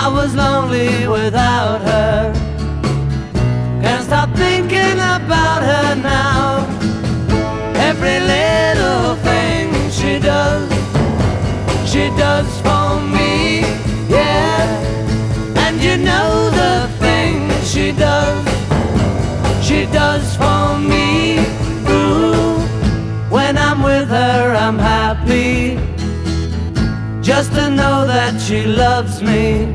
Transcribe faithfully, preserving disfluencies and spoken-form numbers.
I was lonely without her. Can't stop thinking about her now. Every little thing she does, she does for me, yeah. And you know the things she does, she does for me. Ooh, when I'm with her I'm happy, just to know that she loves me.